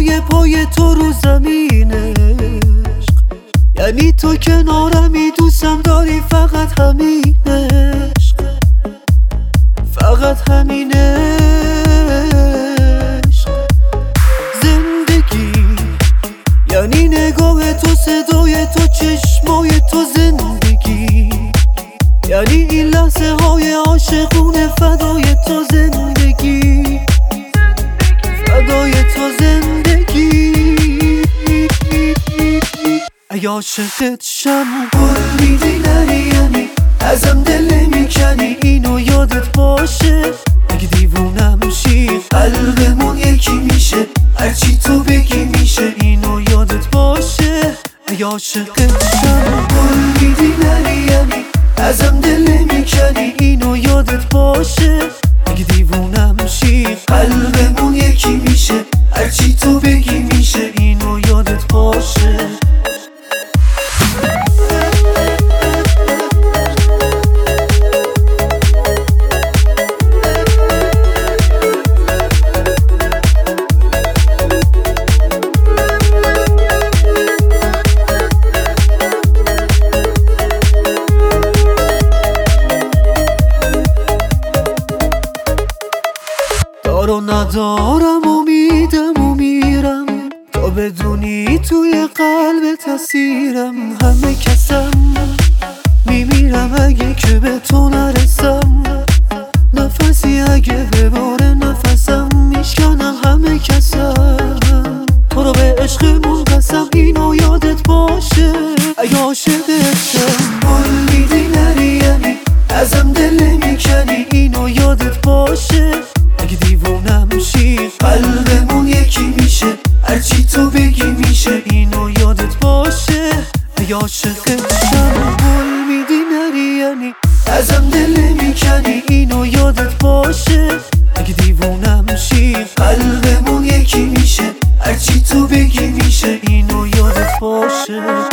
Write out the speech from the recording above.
پای تو رو زمین عشق، یعنی تو کنارمی دوستم داری، فقط همین عشق، فقط همین عشق. زندگی یعنی نگاه تو، صدای تو، چشمای تو. زندگی یعنی این لحظه های عاشقونه فدای تو. زندگی فدای تو. زندگی اگه عاشقت شم گل میدی نری، یعنی ازم دل میکنی، اینو یادت باشه. اگه دیوونم شی قلبمون یکی میشه، هرچی تو بگی میشه، اینو یادت باشه. اگه عاشقت شم گل میدی نری، یعنی ازم دل میکنی، اینو یادت باشه. اگه دیوونم شی قلبمون یکی میشه، هرچی تو بگی میشه، اینو یادت باشه. دارو ندارم امیدم و میرم، تا بدونی توی قلب تاثیرم. همه کسم میمیرم اگه که به تو نرسم، نفسی اگه بباره نفسم میشکنم. همه کسم تو رو به عشقمون قسم، اینو یادت باشه. اگه عاشقت شم گل میدی نری، یعنی ازم دل نمیکنی، اینو یادت باشه. اگه دیوونم شی قلبمون یکی میشه، هرچی تو بگی میشه، اینو یادت باشه. اگه عاشقت شم گل میدی نری، یعنی ازم دل نمیکنی، اینو یادت باشه. اگه دیوونم شی قلبمون یکی میشه، هرچی تو بگی میشه، اینو یادت باشه.